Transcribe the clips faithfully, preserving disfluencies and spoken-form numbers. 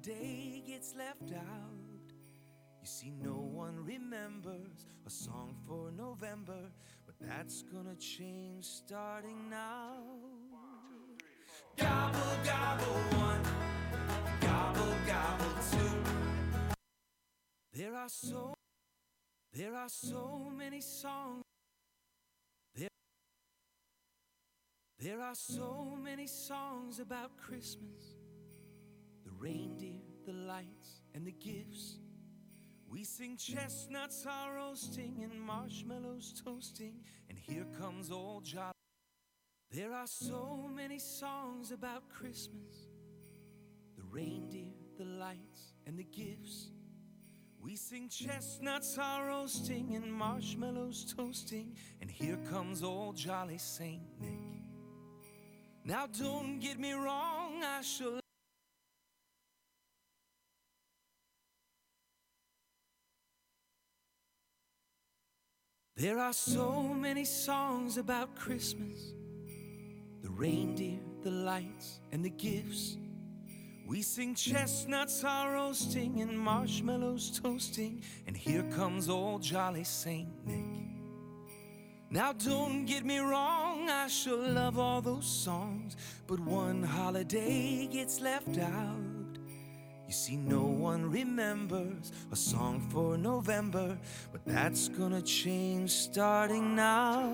holiday gets left out. You see, no one remembers a song for November, but that's gonna change starting now. Gobble, gobble one, gobble, gobble two. There are so, there are so many songs. There, there are so many songs about Christmas. The reindeer, the lights, and the gifts. We sing chestnuts are roasting and marshmallows toasting, and here comes old Jolly. There are so many songs about Christmas. The reindeer, the lights, and the gifts. We sing chestnuts are roasting and marshmallows toasting, and here comes old Jolly Saint Nick. Now don't get me wrong, I sure There are so many songs about Christmas. The reindeer, the lights, and the gifts. We sing chestnuts are roasting and marshmallows toasting, and here comes old Jolly Saint Nick. Now don't get me wrong, I sure love all those songs, but one holiday gets left out. You see, no one remembers a song for November, but that's gonna change starting now.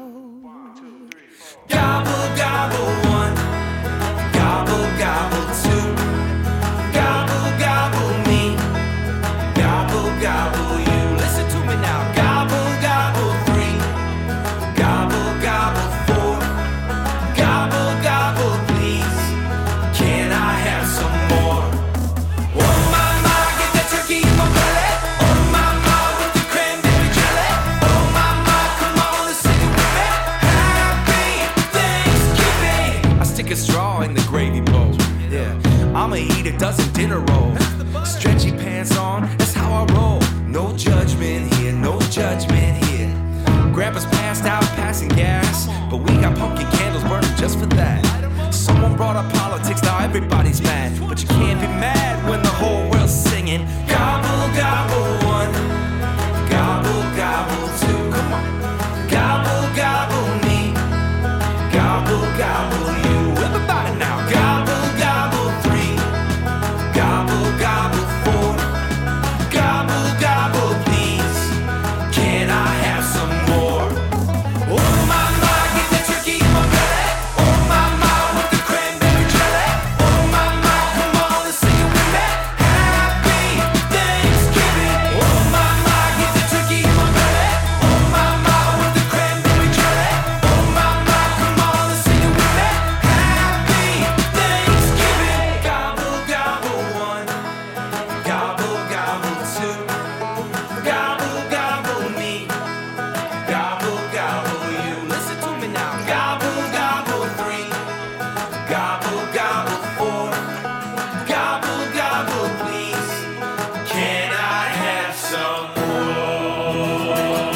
Gobble, gobble one, gobble, gobble two, gobble, gobble me, gobble, gobble you. Listen to me now. Gobble, gobble three, gobble, gobble four, gobble, gobble please. Can I have some more? Oh my, my, get that turkey in my belly. Oh my, my, with the cranberry jelly. Oh my, my, come on and sing it with me. Happy Thanksgiving. I stick a straw in the gravy bowl. Yeah, I'ma eat a dozen dinner rolls. Stretchy pants on, that's how I roll. No judgment here, no judgment here. Grandpa's passed out, passing gas, but we got pumpkin candles burning just for that. Someone brought up politics, now everybody's mad, but you can't be mad when the whole world's singing. Gobble, gobble one, gobble, gobble two. Come on. Gobble, gobble me, gobble, gobble you. Everybody now. Gobble, gobble three, gobble, gobble four, gobble, gobble please. Can I have some more? Oh my, my, get that turkey in my belly. Oh my, my, with the cranberry jelly. Oh my, my, come on and sing it with me. Happy Thanksgiving. Oh my, my, get that turkey in my belly. Oh my, my, with the cranberry jelly. Oh my, my, come on and sing it with me. Happy Thanksgiving. Gobble, gobble one, gobble, gobble two, gobble, gobble me, gobble, gobble you. Listen to me now. Gobble, gobble three, gobble, gobble four, gobble, gobble please. Can I have some more?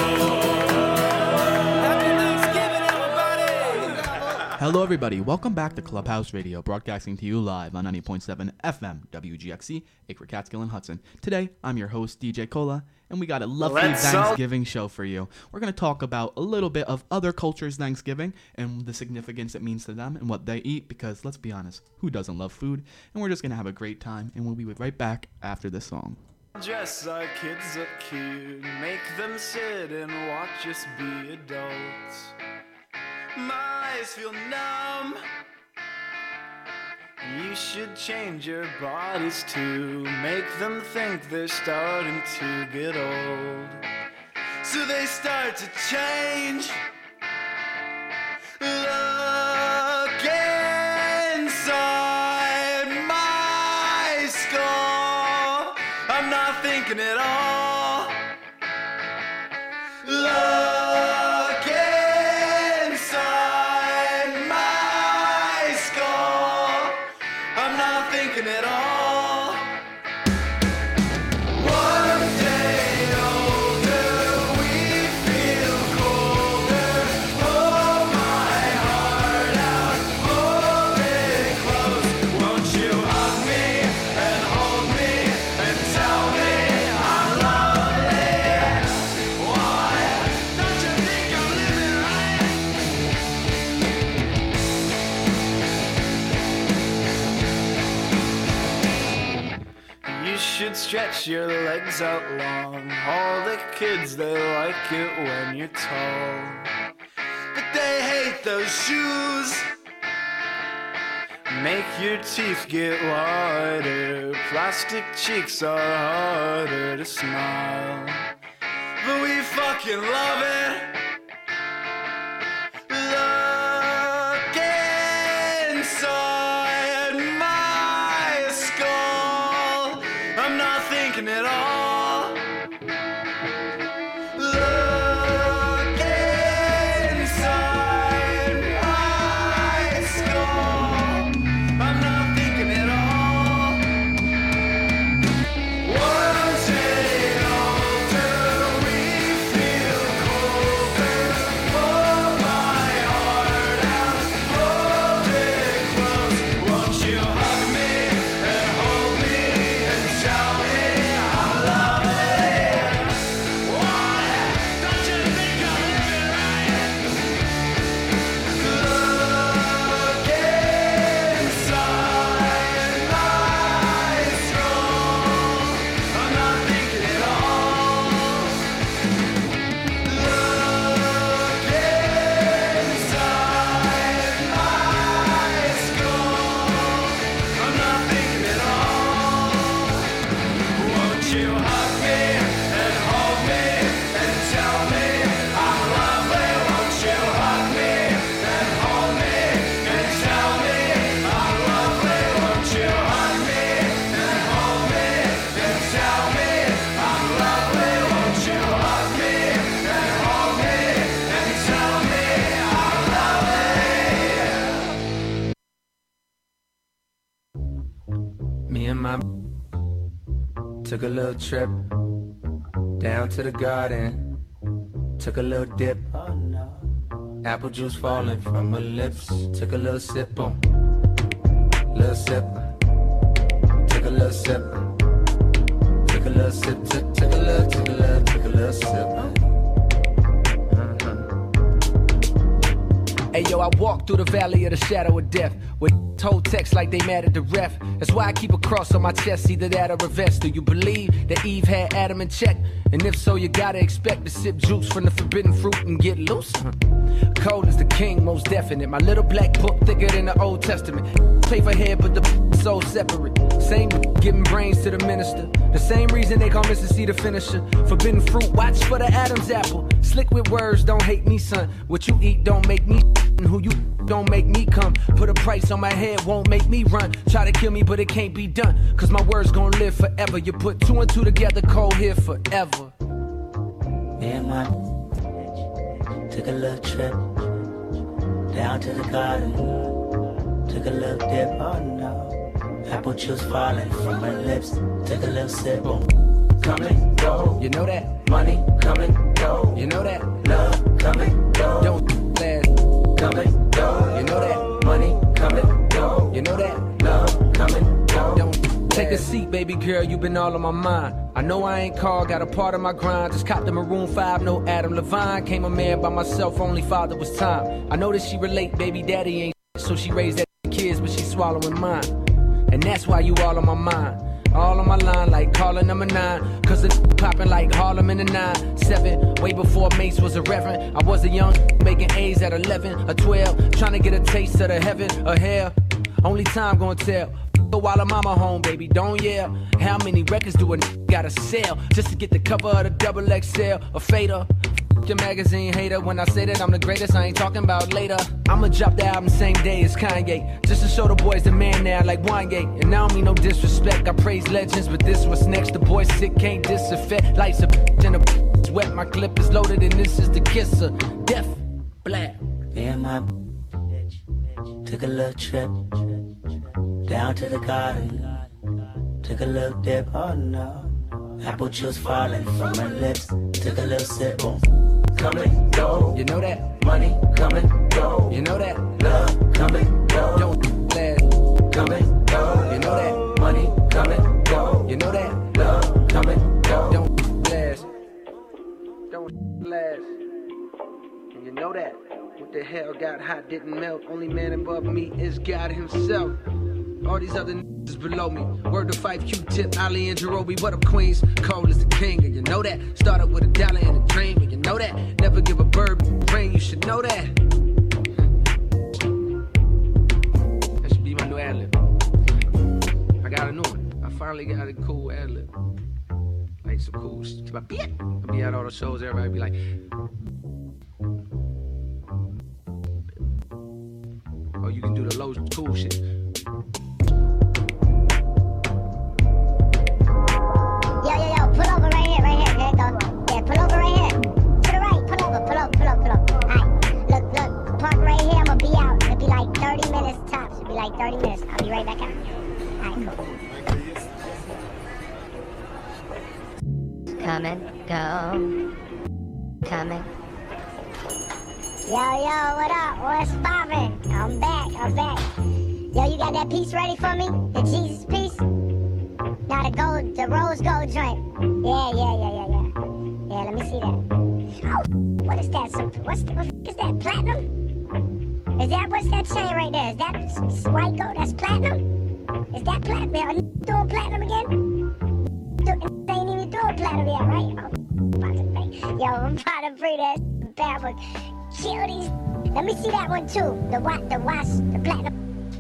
Happy Thanksgiving, everybody! Hello, everybody. Welcome back to Clubhouse Radio, broadcasting to you live on ninety point seven F M W G X C, Acre, Catskill, and Hudson. Today, I'm your host, D J Cola, and we got a lovely Let's Thanksgiving show for you. We're going to talk about a little bit of other cultures' Thanksgiving and the significance it means to them and what they eat, because let's be honest, who doesn't love food? And we're just going to have a great time, and we'll be right back after this song. Dress our kids up cute, make them sit and watch us be adults. My eyes feel numb. You should change your bodies too, make them think they're starting to get old. So they start to change. Look inside my skull. I'm not thinking at all. Look inside my skull. I'm not thinking at all. One day older, we feel colder. Pull my heart out, hold it close. Won't you hug me and hold me should stretch your legs out long. All the kids, they like it when you're tall, but they hate those shoes. Make your teeth get wider. Plastic cheeks are harder to smile, but we fucking love it. Look inside my skull. I'm not thinking at all. Look inside my skull. I'm not thinking at all. One day older, we feel colder. Pull my heart out, hold it close. Won't you hug me and hold me and tell me I love it? What? Don't you think I'm living right? Look inside my skull. I'm not thinking at all. Look inside my skull. I'm not thinking at all. Won't you hug me and hold me and tell me I'm lovely? Won't you hug me and hold me and tell me I'm lovely? Won't you hug me and hold me and tell me I'm lovely? Won't you hug me and hold me and tell me I'm lovely? Me and my took a little trip down to the garden, took a little dip, apple juice falling from her lips, took a little sip on, little sip, took a little sip, took a little sip, took, took a little, took a little, took a little sip. Hey yo, I walk through the valley of the shadow of death with told text like they mad at the ref. That's why I keep a cross on my chest, either that or a vest. Do you believe that Eve had Adam in check? And if so, you gotta expect to sip juice from the forbidden fruit and get loose. Huh. Cold as the king, most definite. My little black book thicker than the Old Testament. Pay for head, but the soul separate. Same giving brains to the minister. The same reason they call Mister C the finisher. Forbidden fruit, watch for the Adam's apple. Slick with words, don't hate me, son. What you eat don't make me. And who you don't make me come. Put a price on my head, won't make me run. Try to kill me, but it can't be done. Cause my words gon' live forever. You put two and two together, cold here forever. Me and my took a little trip down to the garden, took a little dip, oh no. Apple juice falling from my lips, took a little sip, boom. Come and go, You know that? money come and go, You know that? love come and go, Don't last. come and go, You know that? money come and go, You know that? love come and go. Don't take a seat, baby girl, you been all on my mind. I know I ain't called, got a part of my grind. Just copped the Maroon five, no Adam Levine. Came a man by myself, only father was time. I know that she relate, baby daddy ain't so she raised that kids, but she swallowing mine. And that's why you all on my mind. All on my line like calling number nine. Cause it's popping like Harlem in the nine. Seven, way before Mace was a reverend. I was a young making A's at eleven or twelve. Trying to get a taste of the heaven or hell. Only time gonna tell. While I'm on my home, baby, don't yell. How many records do a n- gotta sell just to get the cover of the double X L? A fader. F- your magazine hater. When I say that I'm the greatest, I ain't talking about later. I'ma drop the album same day as Kanye, just to show the boys the man now like Wanye. And I don't mean no disrespect, I praise legends, but this what's next. The boy sick, can't disaffect. Lights a and a is wet. My clip is loaded, and this is the kisser. Death, black. Me and my took a little trip down to the garden, took a little dip, oh no. Apple juice falling from my lips, took a little sip, boom. Come and go, You know that? money come and go, You know that? love come and go, Don't last. come and go, You know that? money come and go, You know that? love come and go. Don't last. Don't last. And you know that? What the hell got hot didn't melt. Only man above me is God himself. All these other niggas is below me. Word to Fife, Q-Tip, Ali and Jerobi. What up, Queens? Cole is the king, and you know that. Started with a dollar and a dream, and you know that. Never give a bird a ring, you should know that. That should be my new ad-lib. I got a new one. I finally got a cool ad-lib. Like some cool shit. I'll be at all the shows, everybody be like, oh, you can do the low cool shit. Yo, yo, yo, pull over right here, right here. Here it goes. Yeah, pull over right here. To the right, pull over, pull over, pull over, pull over. Alright, look, look, park right here. I'm gonna be out. It'll be like thirty minutes tops. It'll be like thirty minutes. I'll be right back out. Alright, cool. Come and go. Coming. Yo, yo, what up? What's poppin'? I'm back, I'm back. Yo, you got that piece ready for me? The Jesus piece? Now the gold, the rose gold joint. Yeah, yeah, yeah, yeah, yeah. Yeah, let me see that. Oh, what is that? Some, what's the, what the f- is that? Platinum? Is that, what's that chain right there? Is that s- s- white gold? That's platinum? Is that platinum? Are you doing platinum again? Do, they ain't even doing platinum yet, right? Oh, about to make, yo, I'm about to bring that bad one. Kill these. Let me see that one too. The what? The wasp. The platinum.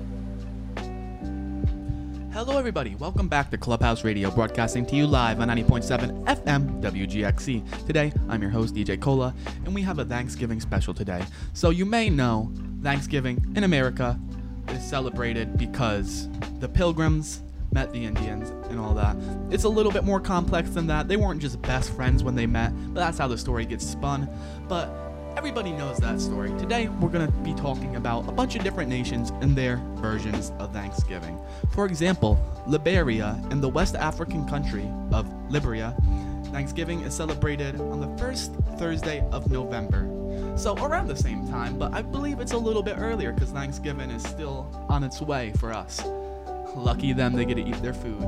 Hello, everybody. Welcome back to Clubhouse Radio, broadcasting to you live on ninety point seven F M W G X C. Today, I'm your host, D J Cola, and we have a Thanksgiving special today. So you may know Thanksgiving in America is celebrated because the Pilgrims met the Indians and all that. It's a little bit more complex than that. They weren't just best friends when they met, but that's how the story gets spun. But everybody knows that story. Today, we're going to be talking about a bunch of different nations and their versions of Thanksgiving. For example, Liberia, in the West African country of Liberia, Thanksgiving is celebrated on the first Thursday of November. So around the same time, but I believe it's a little bit earlier because Thanksgiving is still on its way for us. Lucky them, they get to eat their food.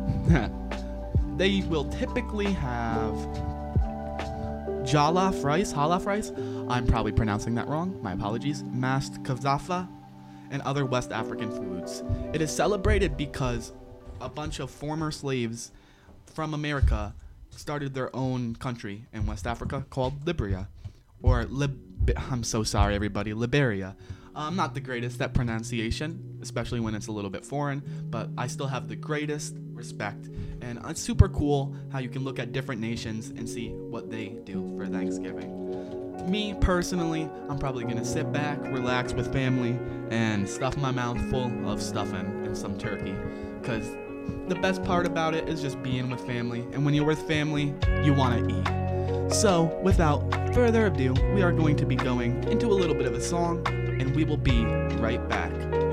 They will typically have jollof rice, halaf rice, I'm probably pronouncing that wrong, my apologies, mashed kazafa, and other West African foods. It is celebrated because a bunch of former slaves from America started their own country in West Africa called Liberia, or Lib- I'm so sorry everybody, Liberia. I'm not the greatest at pronunciation, especially when it's a little bit foreign, but I still have the greatest respect, and it's super cool how you can look at different nations and see what they do for Thanksgiving. Me, personally, I'm probably going to sit back, relax with family, and stuff my mouth full of stuffing and some turkey, because the best part about it is just being with family, and when you're with family, you want to eat. So, without further ado, we are going to be going into a little bit of a song, and we will be right back.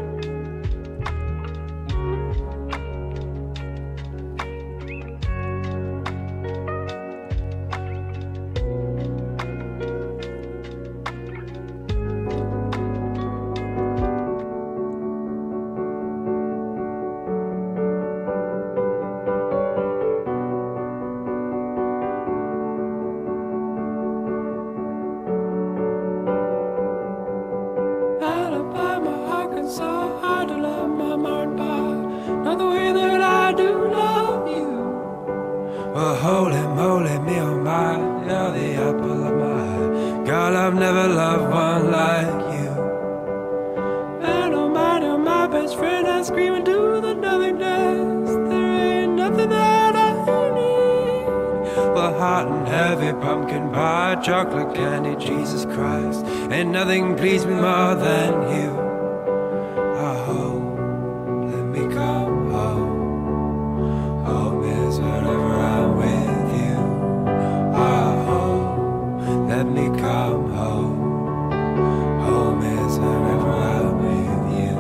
Alabama, Arkansas, hard to love my mind bar, not the way that I do love you. Well, holy moly, me oh my, you're the apple of my eye. Girl, I've never loved one like you. And oh my, you're my best friend, I scream into the nothingness. There ain't nothing that I need. Well, hot and heavy pumpkin pie, chocolate candy, Jesus Christ, ain't nothing pleased me more than you. Oh, let me come home. Home is wherever I'm with you. Oh, let me come home. Home is wherever I'm with you.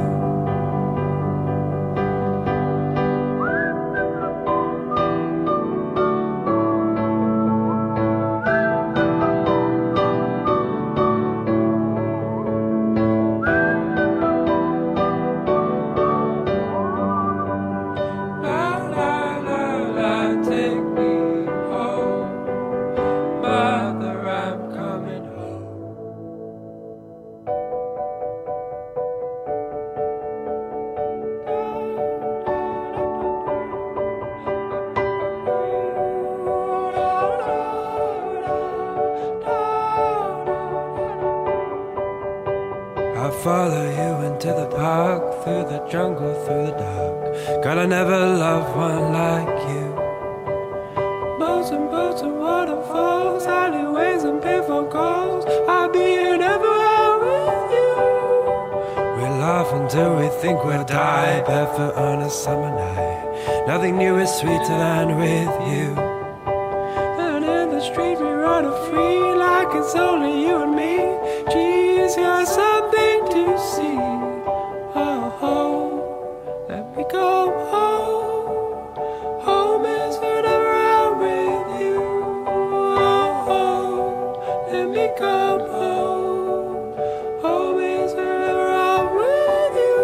follow you into the park, through the jungle, through the dark. Girl, I never loved one like you. Boats and boats and waterfalls, alleyways and payphone calls. I'll be here everywhere with you. We laugh until we think we'll die, barefoot on a summer night. Nothing new is sweeter than with you. And in the street we run free, like it's only you and me. Geez, got something to see. Oh, oh, let me go home. Home is whenever I'm with you. Oh, oh, let me come home. Home is whenever I'm with you.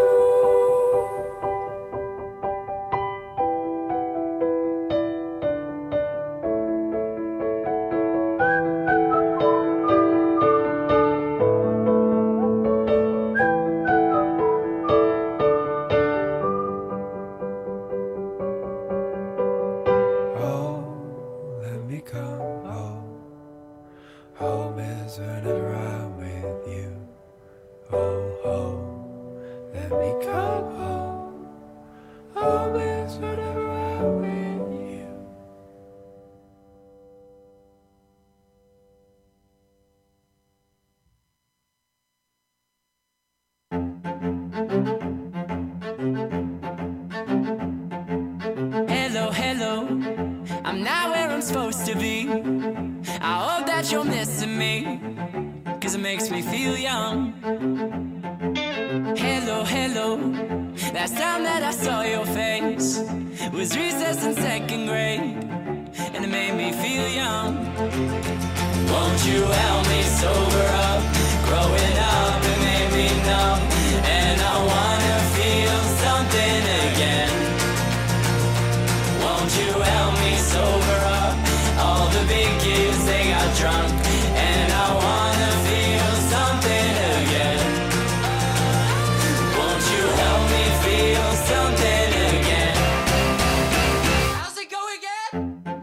Hello, hello, I'm not where I'm supposed to be. I hope that you're missing me, cause it makes me feel young. Hello, hello, last time that I saw your face was recess in second grade, and it made me feel young. Won't you help me sober up? Growing up, it made me numb, and I wanna feel something again. Won't you help me sober up? All the big kids, they got drunk, and I wanna feel something again. Won't you help me feel something again? How's it go again?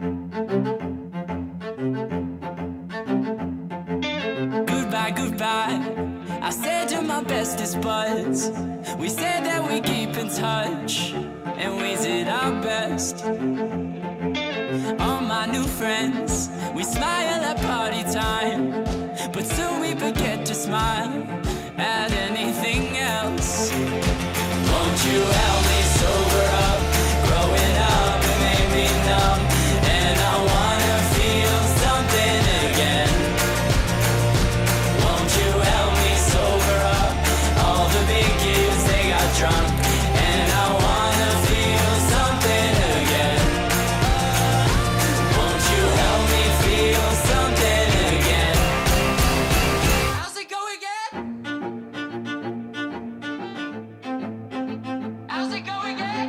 Goodbye, goodbye, I said you're my bestest buds. We said that we keep in touch, and we did our best. All my new friends, we smile at party time, but soon we forget to smile at anything else. Won't you help me sober up? Growing up, it made me numb, and I wanna feel something again. Won't you help me sober up? All the big kids, they got drunk, and I wanna feel something again. Won't you help me feel something again? How's it go again? How's it go again?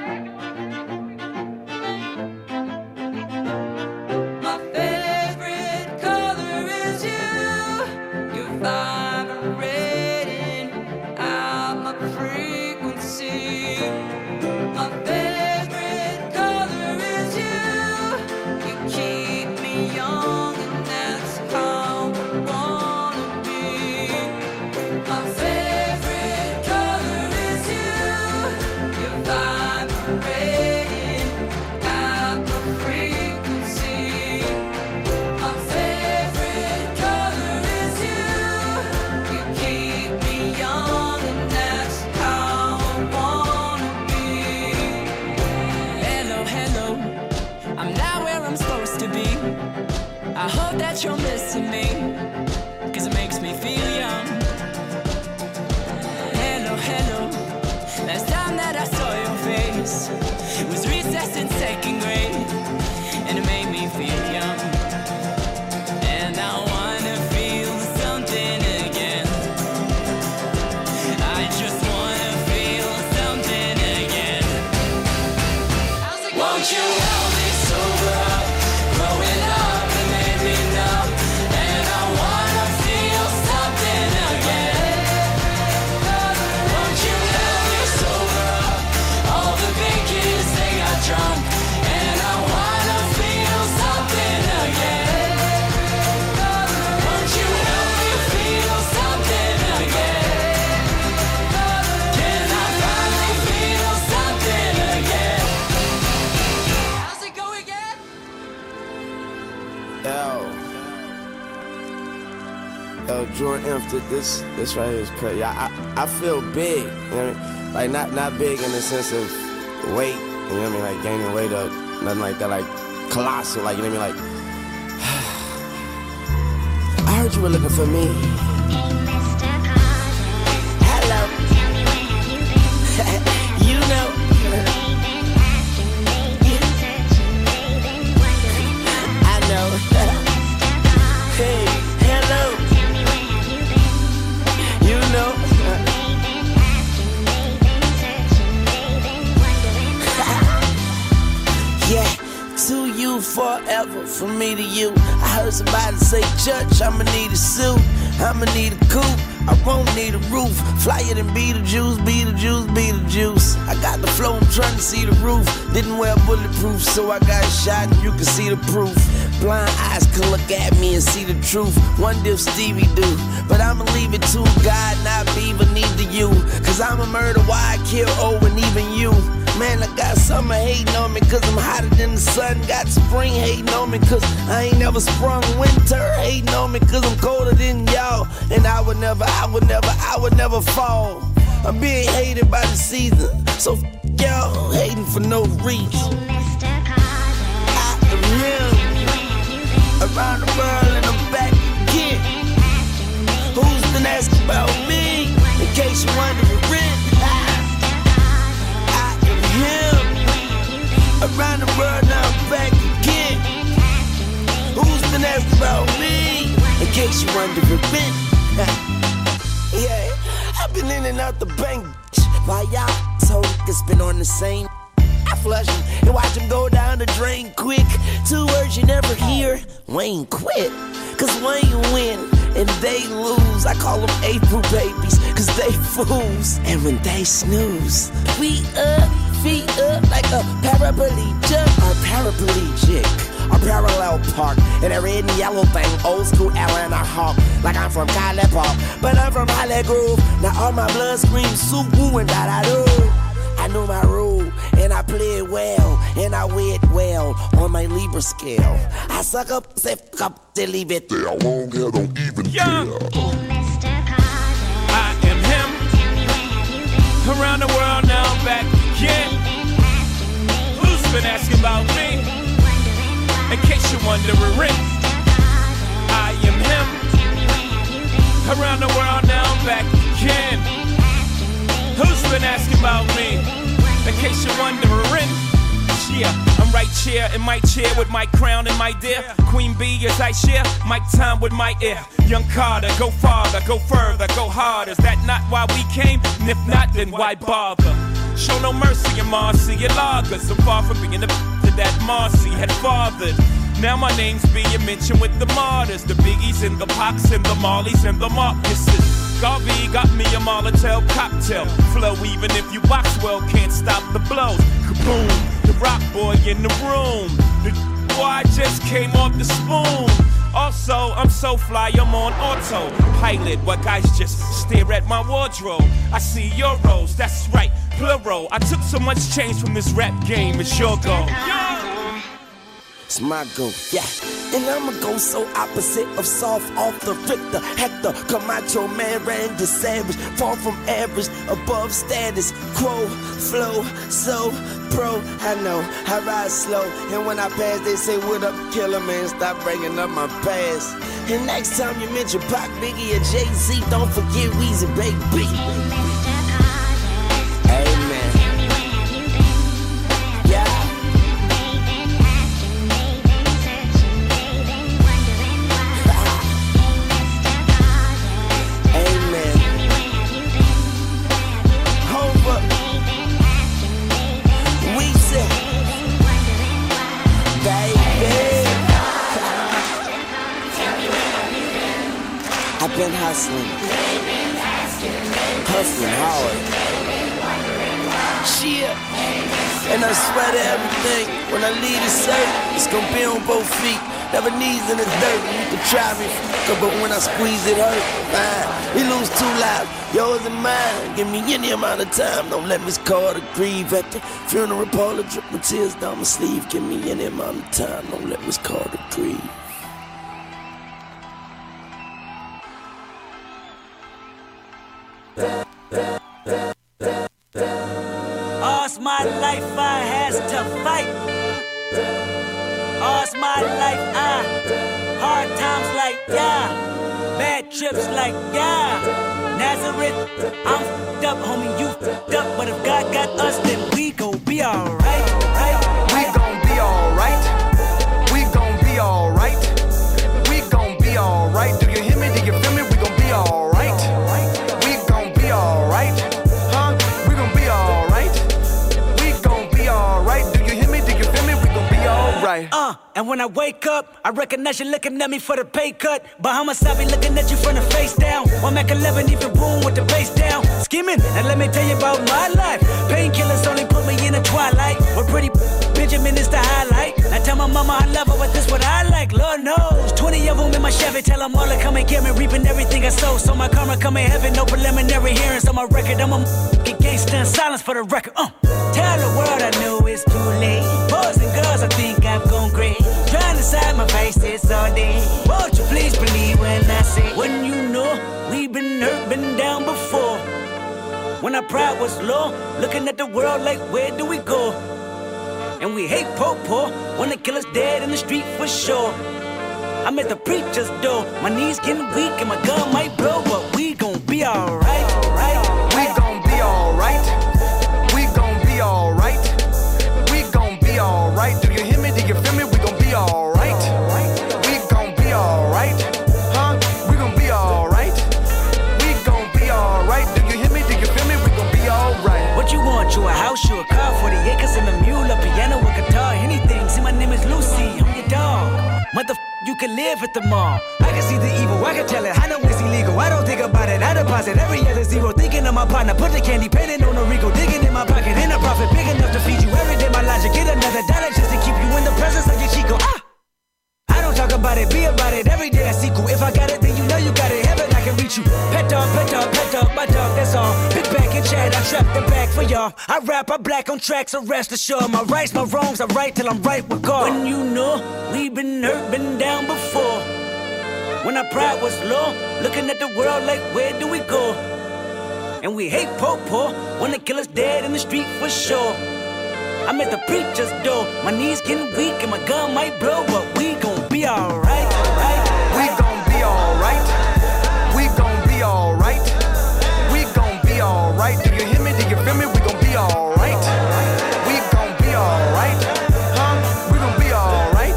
My favorite color is you. You're vibrating out my frequency. My favorite color is you. You keep me young, and that's how I wanna be. My favorite color is you. You're vibrating out my frequency. My favorite color is you. You keep me young, and that's how I wanna be. Hello, hello, I'm not where I'm supposed to be. I hope that you're missing me, cause it makes me feel young. Hello, hello, last time that I saw your face was recess in second grade, and it made me feel young. And I wanna feel something again. I just wanna feel something again. Won't you help me sober up? Growing up, it made me numb, and I wanna feel something again. Won't you help me sober up? All the big kids, they got drunk, and I wanna feel something again. Won't you help me feel something again? uh, Jordan M. This this right here is crazy. I, I I feel big, you know what I mean? Like not not big in the sense of weight, you know what I mean? Like gaining weight up, nothing like that. Like colossal, like you know what I mean? Like I heard you were looking for me. Hello. You know. I know. Hey, hello. You know. Yeah, to you forever, from me to you. I heard somebody say, Church, I'ma need a suit, I'ma need a coupe, I won't need a roof. Flyer than Beetlejuice, Beetlejuice, Beetlejuice. I got the flow, I'm trying to see the roof. Didn't wear bulletproof, so I got shot and you can see the proof. Blind eyes can look at me and see the truth. Wonder if Stevie do, but I'ma leave it to God, not be beneath to you. Cause I'm a murder, why I kill O and even you. Man, I got summer hating on me cause I'm hotter than the sun. Got spring hating on me cause I ain't never sprung. Winter hating on me cause I'm colder than y'all. And I would never, I would never, I would never fall. I'm being hated by the season, so f*** y'all hating for no reason. I am him, around the world and I'm back again. Who's been asking about me? In case you wondering, him. Around the world, now I'm back again. Who's been asking about me? In case you wondering, yeah, I've been in and out the bank. While y'all told it's been on the same. I flush him and watch him go down the drain quick. Two words you never hear, Wayne quit. Cause Wayne win and they lose. I call them April babies, cause they fools. And when they snooze, we up, feet up like a paraplegic or paraplegic. Or parallel park in a red and yellow thing, old school Atlanta Hawk. Like I'm from College Park, but I'm from Holly Grove. Now all my blood screams soup, woo and da-da-do. I know my role, and I play it well, and I weigh it well on my Libra scale. I suck up, say fuck up, they leave it there. Long hair don't even Young. I am him. Around the world now I'm back again. Who's been asking about me? In case you're wondering, I am him. Around the world now I'm back again. Who's been asking about me? In case you're wondering, yeah, I'm right here in my chair with my crown and my dear Queen Bee as I share my time with my ear. Young Carter, go farther, go further, go harder. Is that not why we came? And if not, then why bother? Show no mercy in Marcy and Lagers. So far from being the that Marcy had fathered. Now my name's being mentioned with the martyrs, the Biggies and the Pops and the Marleys and the Marcuses. Garvey got me a Molotov cocktail flow. Even if you box well, can't stop the blows. Kaboom, the rock boy in the room. The boy just came off the spoon. Also, I'm so fly, I'm on autopilot. What guys just stare at my wardrobe. I see euros, that's right, plural. I took so much change from this rap game, it's your goal. It's my goal, yeah. And I'ma go so opposite of soft off the Richter. Hector, Camacho, man, Randy Savage. Far from average, above status quo. Flow, so pro. I know, I ride slow. And when I pass, they say, what up, killer, man? Stop bringing up my past. And next time you mention Pac, Biggie, or Jay-Z, don't forget Weezy, baby. Amen. Yeah. I've been hustling, hustling hard. Shit, and I swear to everything. When I leave the circle, it's gonna be on both feet. Never knees in the dirt. You can try me, but when I squeeze it hurt. Fine, we lose too loud. Yours and mine. Give me any amount of time. Don't let Miss Carter grieve at the funeral parlor. Drip my tears down my sleeve. Give me any amount of time. Don't let Miss Carter grieve. That's my life, ah. Hard times like, yeah. Bad trips like, yeah. Nazareth, I'm f***ed up, homie, you f***ed up. But if God got us, then we gon' be alright, right? We gon' be alright. We gon' be alright. We gon' be alright. Do you hear me? Do you feel me? We gon' be alright. We gon' be alright. Huh? We gon' be alright. We gon' be alright. Do you hear me? Do you feel me? We gon' be alright. Uh, and when I wake up, I recognize you looking at me for the pay cut. Bahamas, I be looking at you from the face down. One Mac eleven, even boom with the bass down. Skimming, and let me tell you about my life. Painkillers only put me in the twilight. We're pretty Benjamin is the highlight. I tell my mama I love her, but this what I like, Lord knows. twenty of them in my Chevy, tell them all to come and get me. Reaping everything I sow, so my karma come in heaven. No preliminary hearings on my record. I'm a f***ing gangster in silence for the record. Uh. Tell the world I know it's too late. Boys and girls, I think I've gone great. Trying to side my face, it's all day. Won't you please believe when I say, when you know we've been hurt, been down before. When our pride was low, looking at the world like, where do we go? And we hate po-po, wanna kill us dead in the street for sure. I'm at the preacher's door, my knees getting weak and my gun might blow, but we gon' be alright, right? We gon' be alright. We gon' be alright. We gon' be alright. Do you hear me? Do you feel me? We gon' be alright. We gon' be alright. Huh? We gon' be alright. We gon' be alright. Do you hear me? Do you feel me? We gon' be alright. What you want? You a house, you a car, forty acres and a mule, a piano, a guitar, anything. See, my name is Lucy, I'm your dog. Mother, you can live at the mall. I can see the evil, I can tell it. I know it's illegal. I don't think about it. I deposit every other zero. Thinking of my partner, put the candy, painting on a Rico, digging in my pocket, in a profit big enough to feed you every day. My logic, get another dollar just to keep you in the presence of your Chico. Ah! I don't talk about it, be about it. Every day I sequel. If I got it, then you know you got it. Heaven, I can reach you. Pet dog, pet dog, pet dog, my dog, that's all. Pick back and chat, I trap the back for y'all. I rap, I black on tracks, so rest assured. My rights, my wrongs, I right till I'm right with God. When you know we've been hurt, been down before. When our pride was low, looking at the world like, where do we go? And we hate po-po, wanna kill us dead in the street for sure. I'm at the preacher's door, my knees getting weak and my gun might blow, but we gon' be alright, right? We gon' be alright. We gon' be alright. We gon' be alright. Do you hear me? Do you feel me? We gon' be alright. We gon' be alright. Huh? We gon' be alright.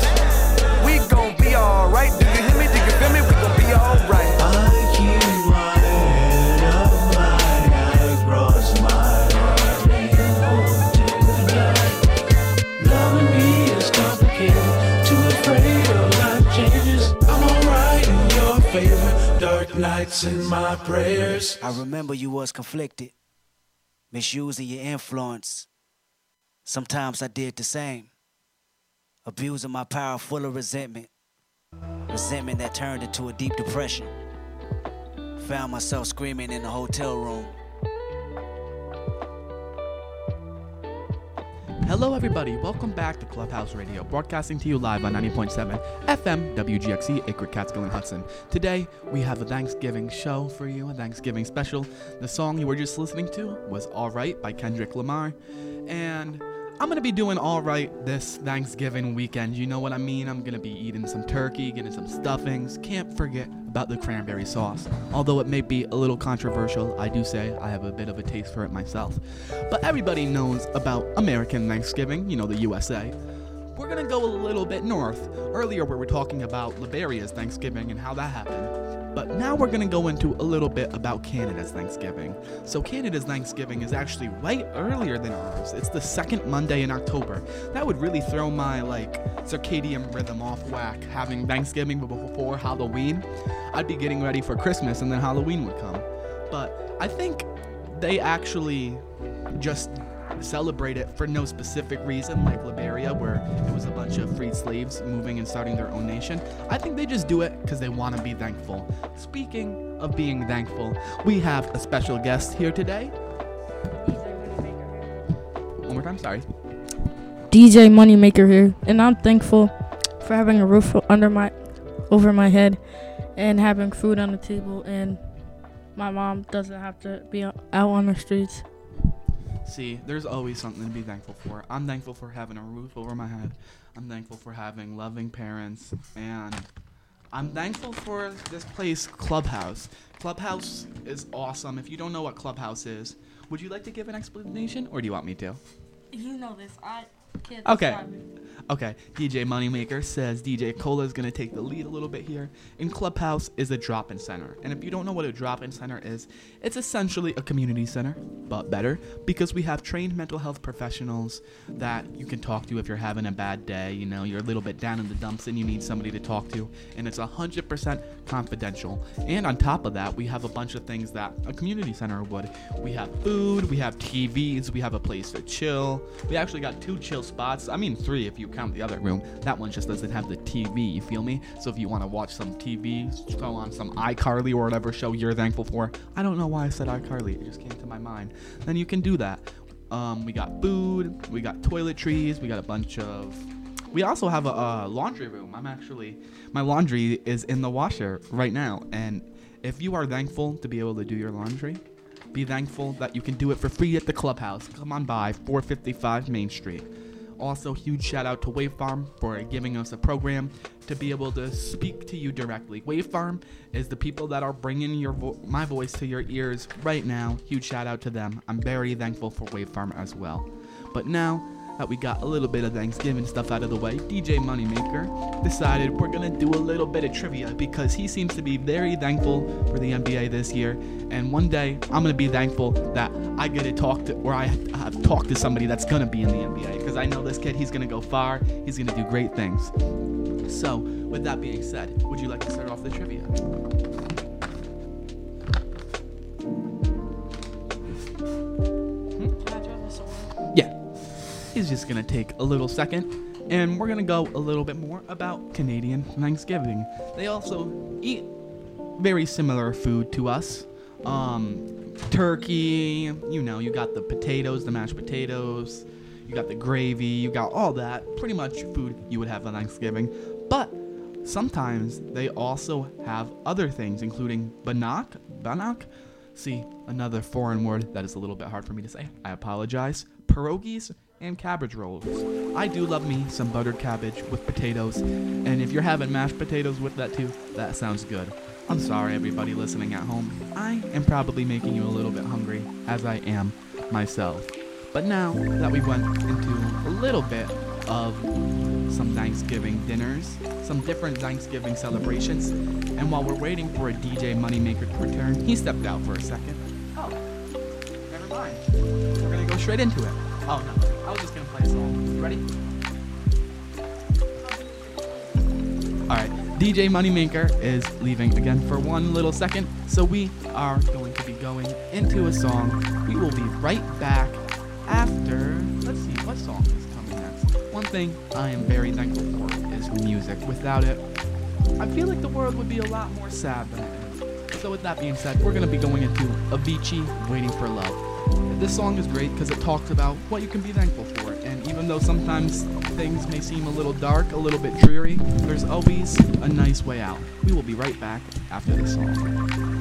We gon' be alright. Do you hear me? Do you feel me? We gon' be alright. I keep my head up high, I cross my heart and hope to die. Loving me is complicated, too afraid of life changes. I'm alright in your favor, dark nights in my prayers. I remember you was conflicted, misusing your influence. Sometimes I did the same, abusing my power full of resentment. Resentment that turned into a deep depression. Found myself screaming in the hotel room. Hello, everybody. Welcome back to Clubhouse Radio, broadcasting to you live on ninety point seven F M W G X E, Acre, Catskill, and Hudson. Today, we have a Thanksgiving show for you, a Thanksgiving special. The song you were just listening to was All Right by Kendrick Lamar. And I'm going to be doing all right this Thanksgiving weekend. You know what I mean? I'm going to be eating some turkey, getting some stuffings. Can't forget about the cranberry sauce. Although it may be a little controversial, I do say I have a bit of a taste for it myself. But everybody knows about American Thanksgiving, you know, the U S A. We're going to go a little bit north. Earlier we were talking about Liberia's Thanksgiving and how that happened. But now we're going to go into a little bit about Canada's Thanksgiving. So Canada's Thanksgiving is actually right earlier than ours. It's the second Monday in October. That would really throw my, like, circadian rhythm off whack, having Thanksgiving before Halloween. I'd be getting ready for Christmas and then Halloween would come. But I think they actually just celebrate it for no specific reason, like Liberia, where it was a bunch of freed slaves moving and starting their own nation. I think they just do it because they want to be thankful. Speaking of being thankful, we have a special guest here today. One more time, sorry. D J Moneymaker here, and I'm thankful for having a roof under my, over my head, and having food on the table, and my mom doesn't have to be out on the streets. See, there's always something to be thankful for. I'm thankful for having a roof over my head. I'm thankful for having loving parents. And I'm thankful for this place, Clubhouse. Clubhouse is awesome. If you don't know what Clubhouse is, would you like to give an explanation, or do you want me to? You know this. I can't Okay. describe it. Okay, D J Moneymaker says D J Cola is going to take the lead a little bit here. And Clubhouse is a drop-in center. And if you don't know what a drop-in center is, it's essentially a community center, but better, because we have trained mental health professionals that you can talk to if you're having a bad day, you know, you're a little bit down in the dumps and you need somebody to talk to, and it's one hundred percent confidential. And on top of that, we have a bunch of things that a community center would. We have food, we have T Vs, we have a place to chill. We actually got two chill spots. I mean, three if you count the other room. That one just doesn't have the T V, you feel me? So if you want to watch some T V, throw on some iCarly or whatever show you're thankful for. I don't know why I said iCarly, it just came to my mind. Then you can do that. Um, we got food, we got toiletries, we got a bunch of... We also have a, a laundry room. I'm actually... My laundry is in the washer right now. And if you are thankful to be able to do your laundry, be thankful that you can do it for free at the Clubhouse. Come on by, four fifty-five Main Street. Also, huge shout out to Wave Farm for giving us a program to be able to speak to you directly. Wave Farm is the people that are bringing your vo- my voice to your ears right now. Huge shout out to them. I'm very thankful for Wave Farm as well. But now that we got a little bit of Thanksgiving stuff out of the way, D J Moneymaker decided we're gonna do a little bit of trivia because he seems to be very thankful for the N B A this year. And one day I'm gonna be thankful that I get to talk to, or I have talked to somebody that's gonna be in the N B A, because I know this kid, he's gonna go far, he's gonna do great things. So with that being said, would you like to start off the trivia? Yeah. He's just gonna take a little second, and we're gonna go a little bit more about Canadian Thanksgiving. They also eat very similar food to us. Um, turkey, you know, you got the potatoes, the mashed potatoes, you got the gravy, you got all that, pretty much food you would have on Thanksgiving. But sometimes they also have other things, including bannock, bannock. See, another foreign word that is a little bit hard for me to say. I apologize. Pierogies and cabbage rolls. I do love me some buttered cabbage with potatoes, and if you're having mashed potatoes with that too, that sounds good. I'm sorry everybody listening at home. I am probably making you a little bit hungry, as I am myself. But now that we went into a little bit of some Thanksgiving dinners, some different Thanksgiving celebrations, and while we're waiting for a D J Moneymaker to return, he stepped out for a second. Oh, never mind. We're gonna go straight into it. Oh no, I was just gonna play a song. You ready? Alright, D J Moneymaker is leaving again for one little second, so we are going to be going into a song. We will be right back after, let's see, what song is coming next? One thing I am very thankful for is music. Without it, I feel like the world would be a lot more sad than it is. So with that being said, we're going to be going into Avicii, Waiting for Love. This song is great because it talks about what you can be thankful for, and even though sometimes things may seem a little dark, a little bit dreary, there's always a nice way out. We will be right back after this song.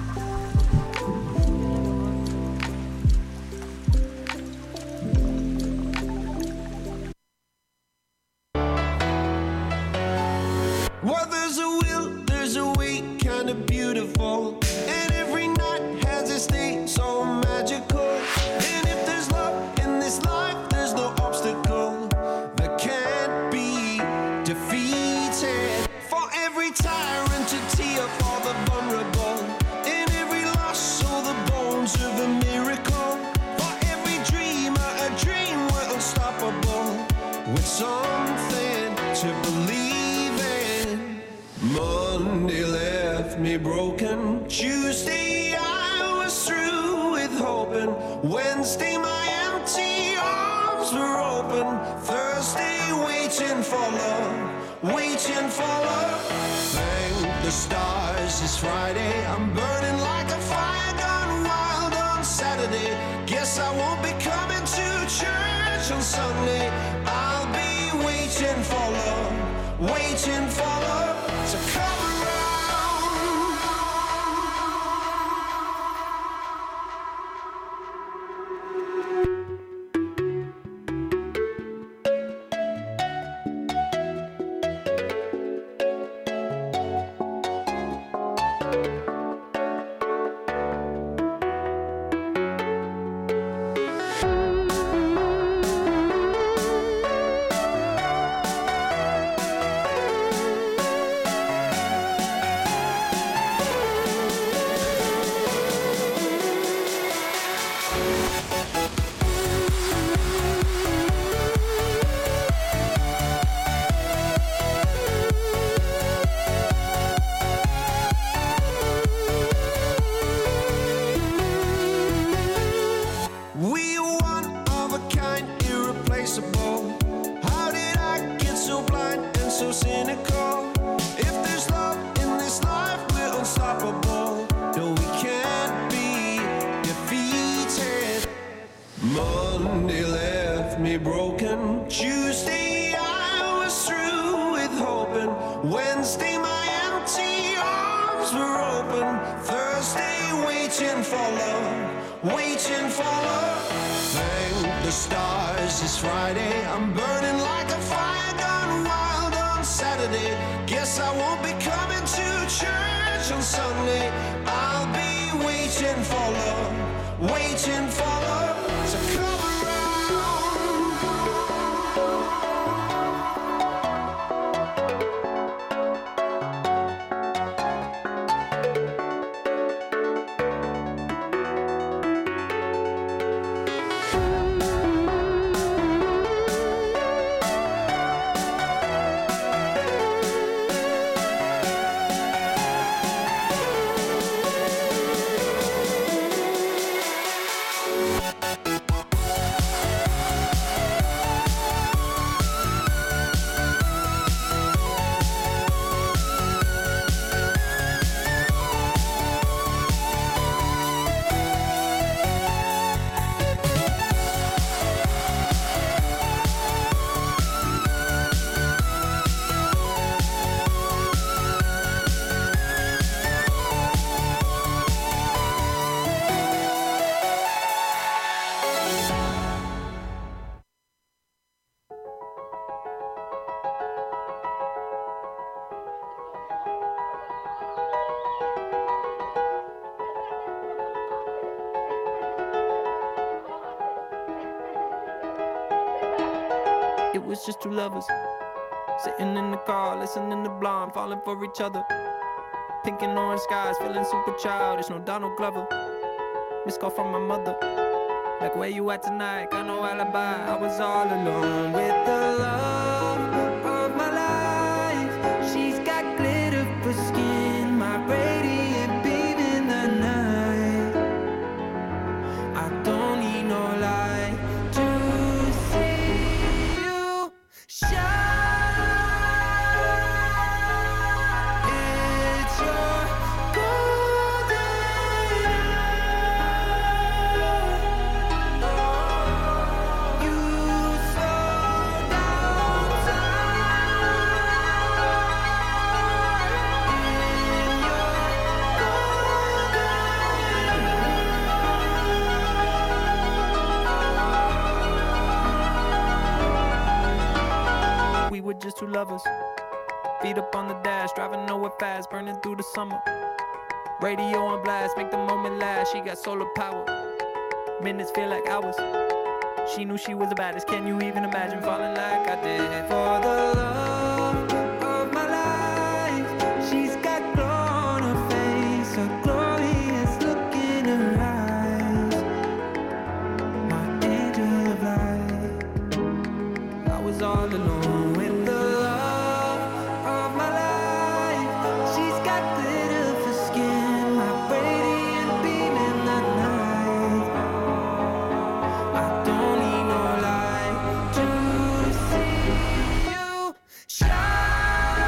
Well, there's a will, there's a way, kinda beautiful. And every night has its day, so magical. And if there's love in this life, there's no obstacle that can't be defeated. For every tyrant to tear for the vulnerable. In every loss, so the bones of a miracle. For every dreamer, a dream we're unstoppable. With something to believe. Monday left me broken. Tuesday I was through with hoping. Wednesday my empty arms were open. Thursday waiting for love, waiting for love. Thank the stars it's Friday. I'm burning like a fire gone wild on Saturday. Guess I won't be coming to church on Sunday. I'll be waiting for love, waiting for love. So come around. for love, waiting for love. Thank the stars, it's Friday. I'm burning like a fire gone wild on Saturday. Guess I won't be coming to church on Sunday. I'll be waiting for love, waiting for love to come around. It was just two lovers sitting in the car, listening to Blonde, falling for each other. Pink and orange skies, feeling super childish. No Donald Glover. Missed call from my mother. Like, where you at tonight? Got no alibi. I was all alone with the love of my life. She's got glitter for skin, my radiant beam in the night. I don't need no light to see you shine. It's your golden hour. You slow down time. We were just two lovers, feet up on the dash, driving nowhere fast, burning through the summer. Radio on blast, make the moment last. She got solar power, minutes feel like hours. She knew she was the baddest. Can you even imagine falling like I did? For the love of my life, she's got glow on her face, a glorious look in her eyes. My angel of light. I was all alone with the love of my life. She's got glitter for skin, my radiant beam in the night. I don't need no light to see you shine.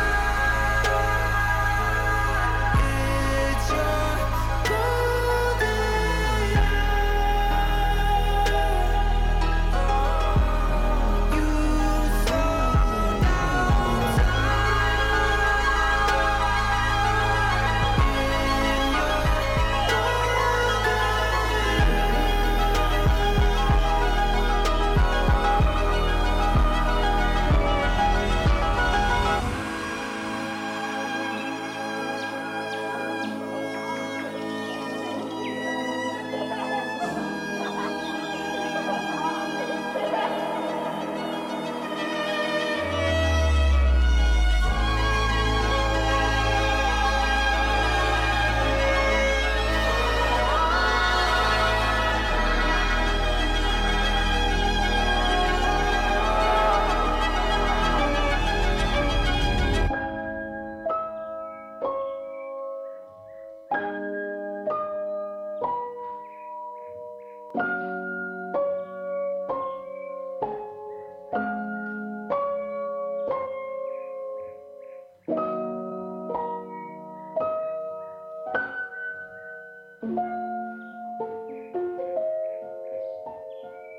It's your golden hour. You slow down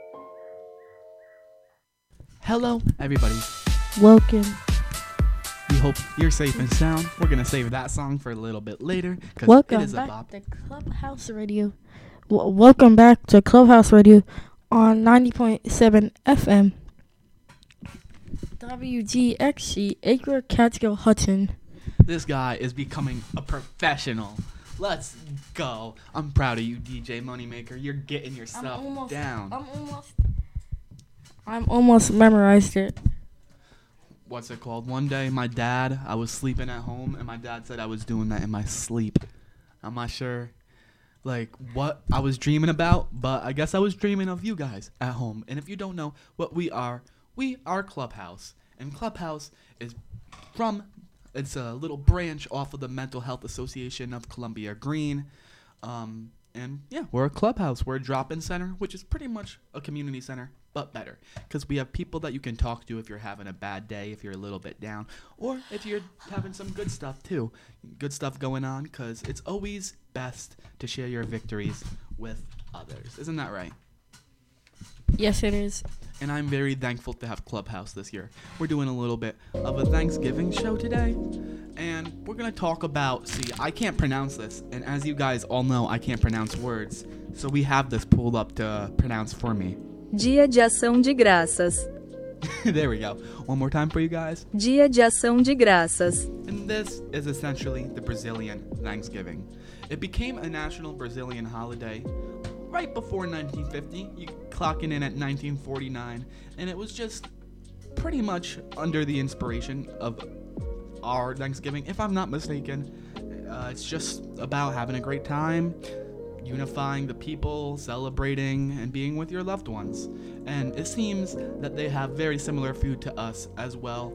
Hello, everybody. Welcome. We hope you're safe and sound. We're gonna save that song for a little bit later because it Welcome is a back bop. to Clubhouse Radio. W- welcome back to Clubhouse Radio on ninety point seven F M. W G X C, Acre, Catskill, Hudson. This guy is becoming a professional. Let's go. I'm proud of you, D J Moneymaker. You're getting your stuff almost, down. I'm almost. I'm almost memorized it. What's it called? One day, my dad, I was sleeping at home, and my dad said I was doing that in my sleep. I'm not sure, like, what I was dreaming about, but I guess I was dreaming of you guys at home. And if you don't know what we are, we are Clubhouse. And Clubhouse is from, it's a little branch off of the Mental Health Association of Columbia Green. Um, and, yeah, we're a clubhouse. We're a drop-in center, which is pretty much a community center, but better. Because we have people that you can talk to if you're having a bad day, if you're a little bit down, or if you're having some good stuff, too. Good stuff going on, because it's always best to share your victories with others. Isn't that right? Yes, it is. And I'm very thankful to have Clubhouse this year. We're doing a little bit of a Thanksgiving show today. And we're going to talk about, see, I can't pronounce this. And as you guys all know, I can't pronounce words. So we have this pulled up to pronounce for me. Dia de Ação de Graças. There we go. One more time for you guys. Dia de Ação de Graças. And this is essentially the Brazilian Thanksgiving. It became a national Brazilian holiday right before nineteen fifty, you clocking in at nineteen forty-nine, and it was just pretty much under the inspiration of our Thanksgiving, if I'm not mistaken. Uh, it's just about having a great time, unifying the people, celebrating, and being with your loved ones. And it seems that they have very similar food to us as well.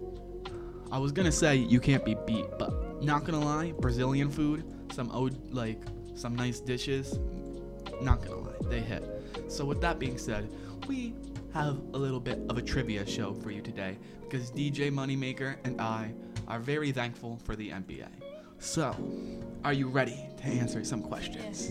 I was gonna say you can't be beat, but not gonna lie, Brazilian food, some old, like some nice dishes, not gonna lie, they hit. So with that being said, we have a little bit of a trivia show for you today because D J Moneymaker and I are very thankful for the N B A. So, are you ready to answer some questions?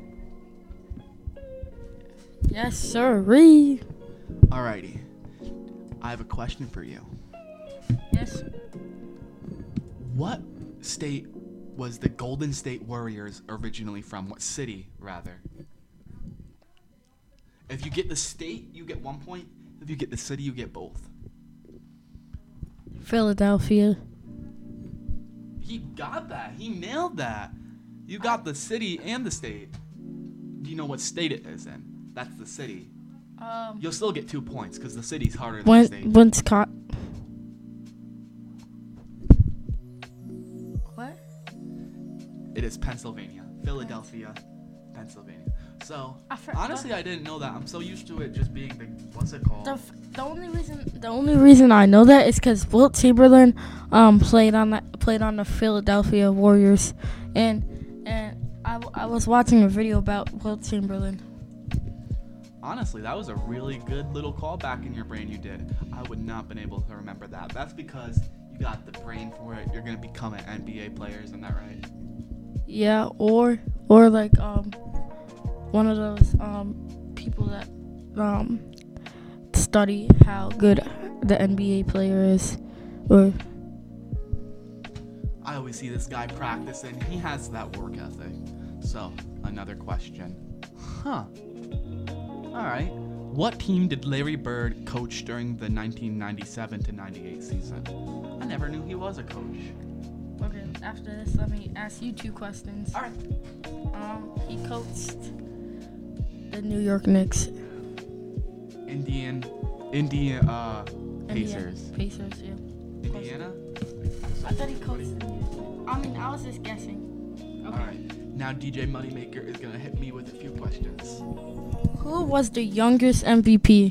Yes, sir. Read. Alrighty. I have a question for you. Yes. What state was the Golden State Warriors originally from? What city, rather? If you get the state, you get one point. If you get the city, you get both. Philadelphia. He got that. He nailed that. You got the city and the state. Do you know what state it is in? That's the city. Um, You'll still get two points because the city's harder than when, the state. Winscott. What? It is Pennsylvania. Philadelphia, Pennsylvania. So, honestly, I didn't know that. I'm so used to it just being the, what's it called? The, f- the only reason the only reason I know that is because Wilt Chamberlain um played on that played on the Philadelphia Warriors, and and I, w- I was watching a video about Wilt Chamberlain. Honestly, that was a really good little callback in your brain you did. I would not have been able to remember that. That's because you got the brain for it. You're gonna become an N B A player, isn't that right? Yeah, or or like um one of those um people that um study how good the N B A player is, or I always see this guy practicing. He has that work ethic. So, another question. Huh. Alright. What team did Larry Bird coach during the nineteen ninety-seven to ninety-eight season? I never knew he was a coach. Okay, after this, let me ask you two questions. Alright. Um, he coached the New York Knicks. Indian, Indian, uh, Pacers. Indiana, Pacers, yeah. Indiana? I thought he coached the New York. I mean, I was just guessing. Okay. Alright. Now D J Moneymaker is gonna hit me with a few questions. Who was the youngest M V P?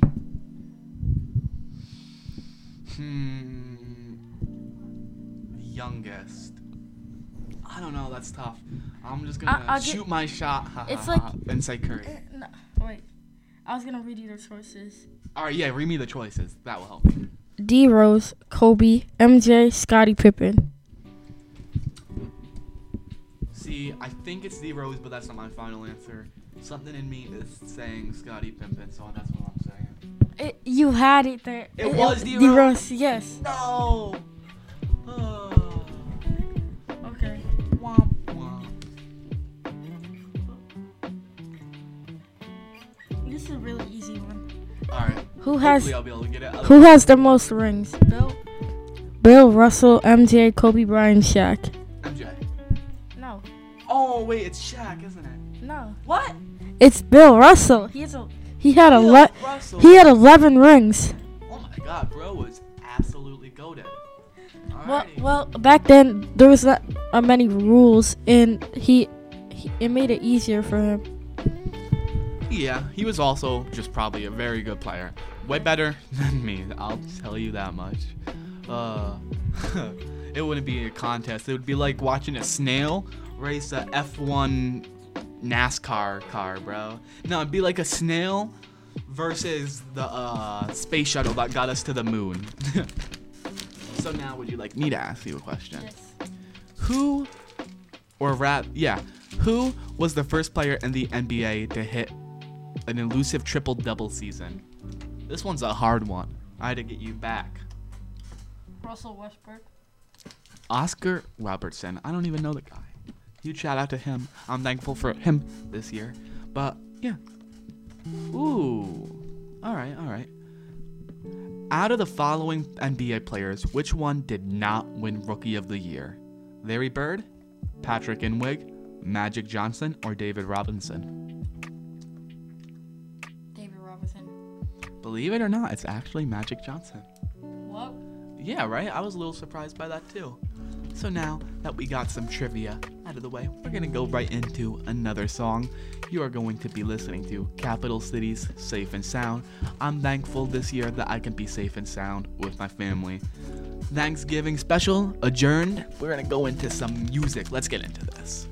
Hmm. Youngest. I don't know. That's tough. I'm just gonna I- I'll shoot get- my shot. Ha, it's ha, like- ha, and say Curry. Uh, no, wait. I was gonna read you the choices. All right. Yeah. Read me the choices. That will help me. D Rose, Kobe, M J, Scottie Pippen. See, I think it's D Rose, but that's not my final answer. Something in me is saying Scottie Pippen, so that's what I'm saying. It, you had it there. It was D D Rose? Rose, yes. No. Who has Hopefully I'll be able to get it. Who has the most rings? Bill. Bill, Russell, M J, Kobe Bryant, Shaq. M J. No. Oh wait, it's Shaq, isn't it? No. What? It's Bill Russell. He has a he had a Bill le- Russell. he had eleven rings. Oh my God, bro was absolutely goated. Well, well, back then there was not uh, many rules, and he, he it made it easier for him. Yeah, he was also just probably a very good player. Way better than me, I'll tell you that much. Uh, it wouldn't be a contest. It would be like watching a snail race a F one NASCAR car, bro. No, it'd be like a snail versus the uh, space shuttle that got us to the moon. So now would you like me to ask you a question? Yes. Who, or rat, yeah, who was the first player in the N B A to hit an elusive triple-double season? This one's a hard one. I had to get you back. Russell Westbrook. Oscar Robertson. I don't even know the guy. Huge shout out to him. I'm thankful for him this year. But, yeah. Ooh. Alright, alright. Out of the following N B A players, which one did not win Rookie of the Year? Larry Bird, Patrick Inwig, Magic Johnson, or David Robinson? David Robinson. Believe it or not, it's actually Magic Johnson. What? Yeah, right? I was a little surprised by that too. So now that we got some trivia out of the way, we're going to go right into another song. You are going to be listening to Capital Cities Safe and Sound. I'm thankful this year that I can be safe and sound with my family. Thanksgiving special adjourned. We're going to go into some music. Let's get into this.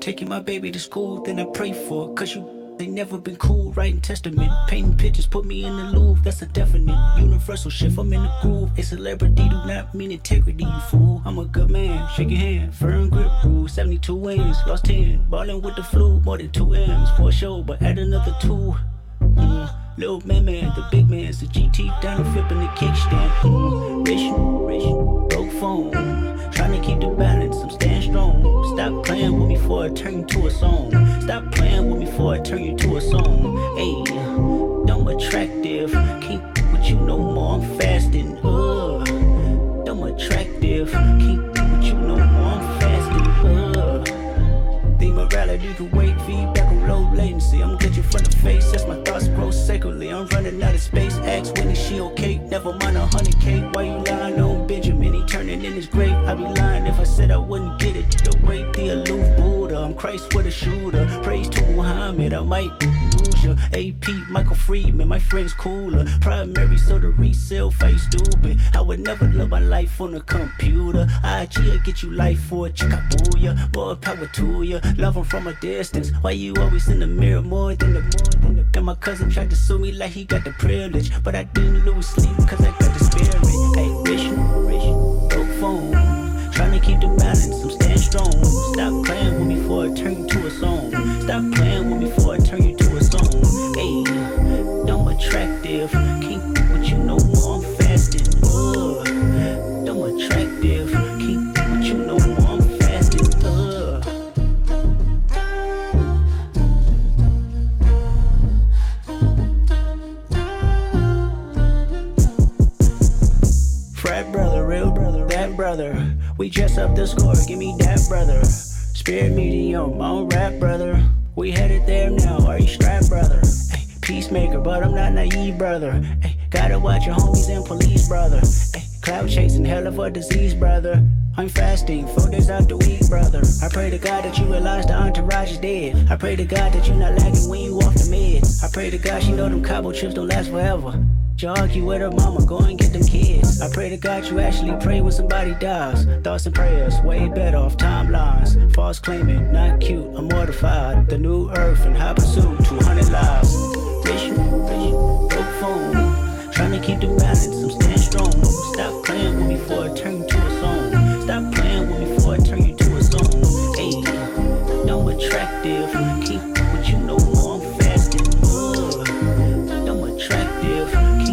taking my baby to school, then I pray for her. Cause you they never been cool, writing testament, painting pictures, put me in the Louvre. That's a definite universal shift. I'm in the groove. A celebrity do not mean integrity, you fool. I'm a good man, shake your hand, firm grip rule. seventy-two wins, lost ten, ballin' with the flu. More than two M's for a show, but add another two. Mm. Little man, man, the big man's the G T down and flipping the kickstand. Mm. Rich, rich, broke phone, trying to keep the balance. I'm staying strong. Stop playing with me before I turn you to a song. Stop playing with me before I turn you to a song. Hey, dumb attractive, can't do what you no more. I'm fasting. Uh, dumb attractive, can't do what you no more. I'm fasting. Uh, the morality can wait. Feedback on low latency. I'm good you from the face. That's my thoughts grow sacredly. I'm running out of space. Ask when is she okay? Never mind a hundred K. Why you lying on Benjamin? He turning in his grave. I'd be lying if I said I wouldn't get it. The great, the aloof Buddha. I'm Christ with a shooter. Praise to Muhammad. I might lose ya. A P, Michael Friedman. My friend's cooler. Primary, so the resale face stupid. I would never live my life on a computer. I G, I get you life for a chickabooya. More power to ya. Love him from a distance. Why you always in the mirror more than the more than the and my cousin tried to sue me like he got the privilege, but I didn't lose sleep cause I got the spirit. Hey, rich, rich, broke phone, trying to keep the balance. I'm staying strong. Stop playing with me before I turn you to a song. Stop playing with me before I turn you to a song. Hey, dumb attractive, can't do what you know more. I'm fasting. Uh, dumb attractive, can't do what you know more. I'm fasting. Uh. Frat brother, real brother, that brother. We dress up the score, give me that brother. Spirit medium, on rap brother. We headed there now, are you strapped brother? Ay, peacemaker, but I'm not naive brother. Ay, gotta watch your homies and police brother. Ay, cloud chasing, hell of a disease brother. I'm fasting, four days out the week brother. I pray to God that you realize the entourage is dead. I pray to God that you not lagging when you off the meds. I pray to God she know them cobble chips don't last forever. You argue with her mama, go and get them kids. I pray to God you actually pray when somebody dies. Thoughts and prayers, way better off timelines. False claiming, not cute, I'm mortified. The new earth and high pursuit, two hundred lives. Rich, rich, broke phone, trying to keep the balance, I'm staying strong. Stop playing with me before I turn you to a song. Stop playing with me before I turn you to a song. Hey, dumb attractive, keep what you know more, I'm fasting. Uh, dumb attractive.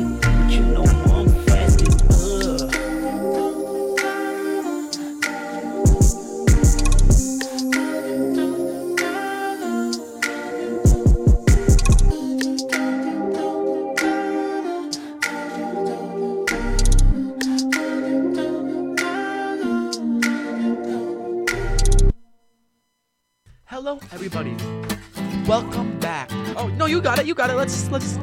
Hello, everybody. Welcome back. Oh no, you got it. You got it. Let's let's.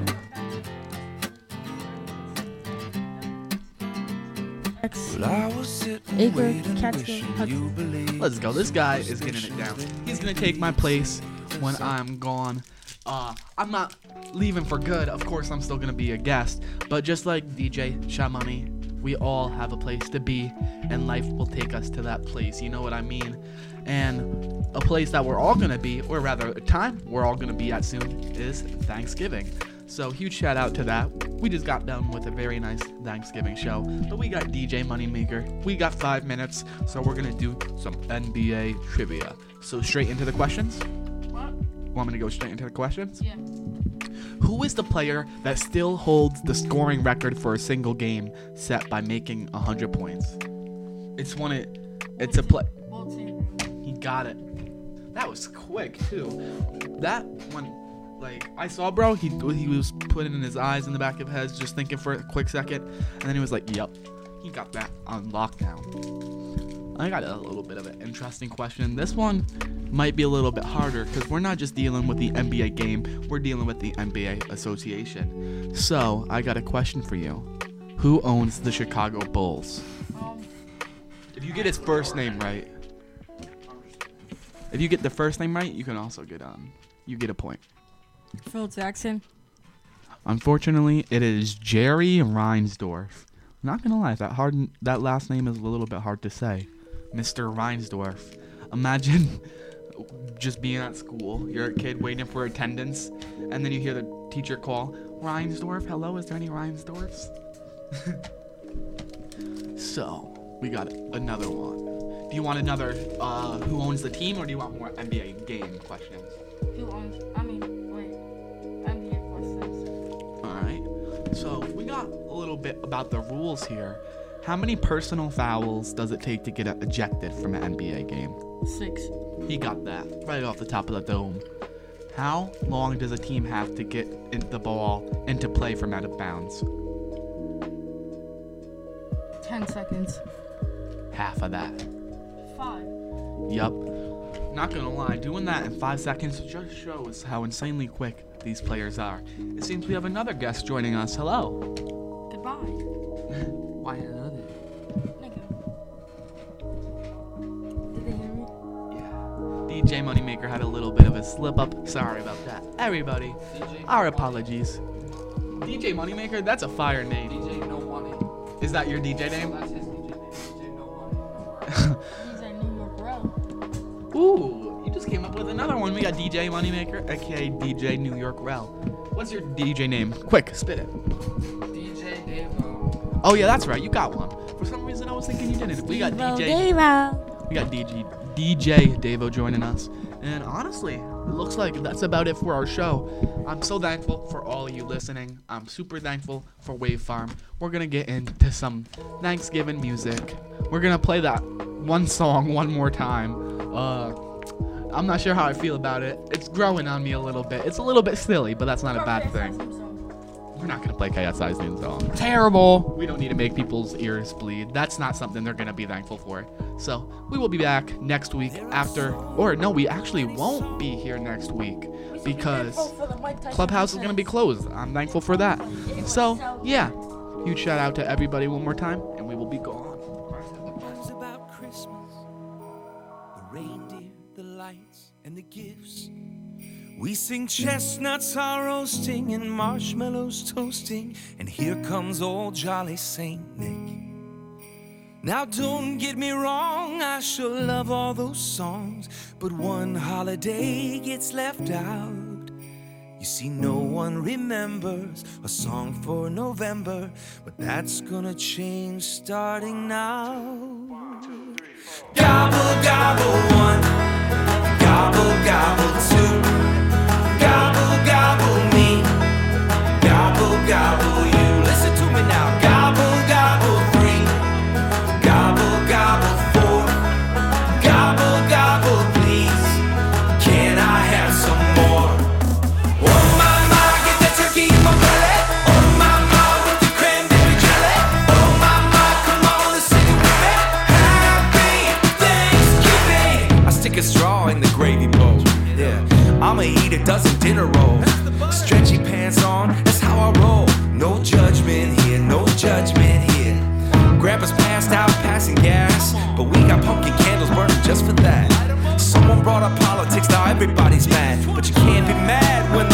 Acre, Catskill, Let's go. This guy is getting it down. He's gonna take my place when I'm gone. Uh, I'm not leaving for good. Of course, I'm still gonna be a guest. But just like D J Shamani, we all have a place to be, and life will take us to that place. You know what I mean? And a place that we're all gonna be, or rather, a time we're all gonna be at soon, is Thanksgiving. So huge shout out to that. We just got done with a very nice Thanksgiving show, but we got D J Moneymaker. We got five minutes, so we're gonna do some N B A trivia. So straight into the questions. What? Want me to go straight into the questions? Yeah. Who is the player that still holds the scoring record for a single game set by making one hundred points? It's one it. It's a play. He got it. That was quick too. That one. Like, I saw, bro, he he was putting in his eyes in the back of his head, just thinking for a quick second, and then he was like, yep, he got that on lockdown. I got a little bit of an interesting question. This one might be a little bit harder, because we're not just dealing with the N B A game, we're dealing with the N B A Association. So, I got a question for you. Who owns the Chicago Bulls? If you get his first name right, if you get the first name right, you can also get, um, you get a point. Phil Jackson. Unfortunately, it is Jerry Reinsdorf. Not gonna lie, that hard that last name is a little bit hard to say. Mister Reinsdorf. Imagine, just being at school. You're a kid waiting for attendance, and then you hear the teacher call, Reinsdorf, hello, is there any Reinsdorfs? So, we got another one. Do you want another uh, who owns the team, or do you want more N B A game questions? Who owns, I mean, wait, N B A questions. Alright, so we got a little bit about the rules here. How many personal fouls does it take to get ejected from an N B A game? Six. He got that right off the top of the dome. How long does a team have to get in the ball into play from out of bounds? Ten seconds. Half of that. Five. Yup. Not gonna lie, doing that in five seconds just shows how insanely quick these players are. It seems we have another guest joining us. Hello. Goodbye. Why another? Did they hear me? D J Moneymaker had a little bit of a slip up. Sorry about that. Everybody, our apologies. D J Moneymaker, that's a fire name. D J No Money. Is that your D J name? That's his D J name. D J No Money. D J New York Rel. Ooh, you just came up with another one. We got D J Moneymaker, aka D J New York Rel. What's your D J name? Quick, spit it. D J Davo. Oh yeah, that's right. You got one. For some reason, I was thinking you didn't. We got D J. Devo. We got D J D J Davo joining us. And honestly, it looks like that's about it for our show. I'm so thankful for all of you listening. I'm super thankful for Wave Farm. We're going to get into some Thanksgiving music. We're going to play that one song one more time. Uh, I'm not sure how I feel about it. It's growing on me a little bit. It's a little bit silly, but that's not a bad thing. We're not going to play K S I's new song. Terrible. We don't need to make people's ears bleed. That's not something they're going to be thankful for. So we will be back next week after, or no, we actually won't be here next week because Clubhouse is going to be closed. I'm thankful for that. So yeah, huge shout out to everybody one more time, and we will be gone. It's about Christmas, the reindeer, the lights, and the gifts. We sing chestnuts are roasting and marshmallows toasting, and here comes old jolly Saint Nick. Now don't get me wrong, I sure love all those songs, but one holiday gets left out. You see, no one remembers a song for November, but that's gonna change starting now. Gobble, gobble one, gobble, gobble two, gobble, gobble me, gobble, gobble you. Listen to me now. Gobble, gobble three, gobble, gobble four, gobble, gobble please. Can I have some more? Oh my my, get that turkey in my belly. Oh my my, with the cranberry jelly. Oh my my, come on and sing it with me. Happy Thanksgiving. I stick a straw in the gravy bowl. Yeah, I'ma eat a dozen dinner rolls. Stretchy pants on, that's how I roll. No judgment here, no judgment here. Grandpa's passed out, passing gas, but we got pumpkin candles burning just for that. Someone brought up politics, now everybody's mad, but you can't be mad when